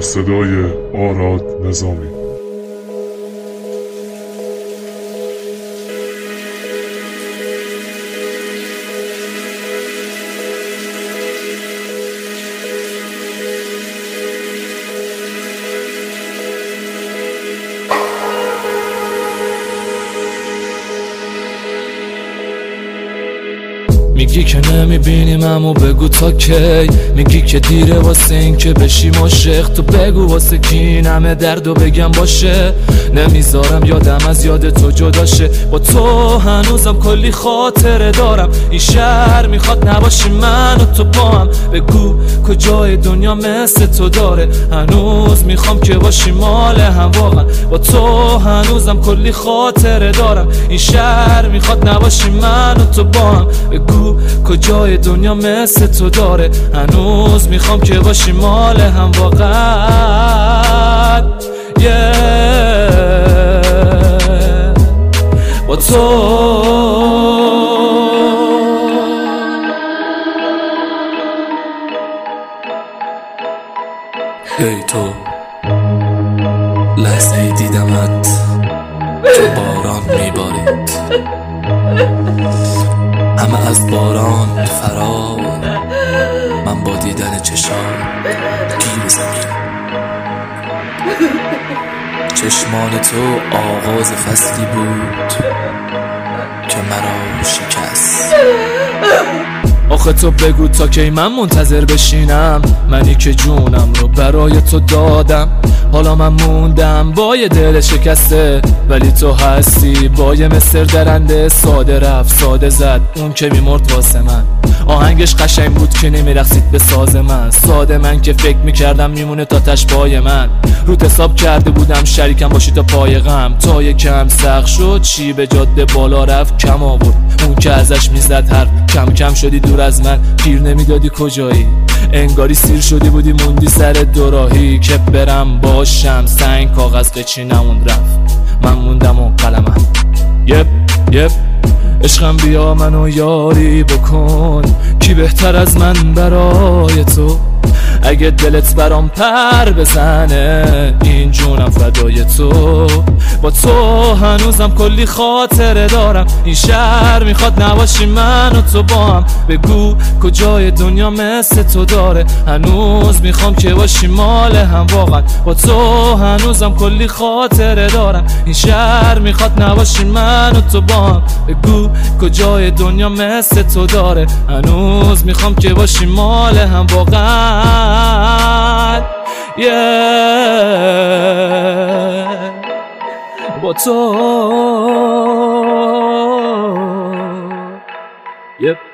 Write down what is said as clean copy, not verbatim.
صدای آراد نظامی. میگی که نمیبینیم امو بگو تا کی، میگی که دیره واسه این که بشیم عاشق، تو بگو واسه کی این همه درد و بگم باشه. نمیذارم یادم از یاد تو جدا شه، با تو هنوزم کلی خاطره دارم. این شهر میخواد نباشی من و تو با هم، بگو کجای دنیا مثل تو داره. هنوز میخوام که باشی مال هم، واقعا با تو هنوزم کلی خاطره دارم. این شهر میخواد نباشی من و تو با هم، بگو کجای دنیا مثل تو داره. هنوز میخوام که باشی مال هم، واقعا با تو. ای تو لحظه ای دیدمت تو باران میبارید، همه از باران فرار، من با دیدن چشام گیر زمین. چشمان تو آغاز فصلی بود که مرا شکست. آخه تو بگو تا کی من منتظر بشینم، منی که جونم رو برای تو دادم. حالا من موندم با یه دل شکسته، ولی تو هستی با یه مصر درنده. ساده رفت ساده زد اون که میمرد واسه من، آهنگش قشنگ بود که نمیرقصید به ساز من. ساده من که فکر میکردم میمونه تا تشبای من، رو حساب کرده بودم شریکم باشی تا پای غم. تا یکم سخت شد چی به جاده بالا رفت کم آورد، اون که ازش میزد حرف کم کم شدی دور از من. پیر نمیدادی کجایی، انگاری سیر شدی بودی موندی سر دوراهی. که برم باشم سنگ کاغذ قچی نموند رفت، من موندم و قلمم. یپ عشقم بیا منو یاری بکن، کی بهتر از من برای تو. اگه دلت برام پر بزنه این جونم فدای تو. با تو هنوزم کلی خاطره دارم، این شهر میخواد نباشی من و تو با هم. بگو کجای دنیا مثل تو داره، هنوز میخوام که باشی مال هم، واقعا با تو هنوزم کلی خاطره دارم. این شهر میخواد نباشی من و تو با هم، بگو کجای دنیا مثل تو داره. هنوز میخوام که باشی مال هم، واقعا با تو.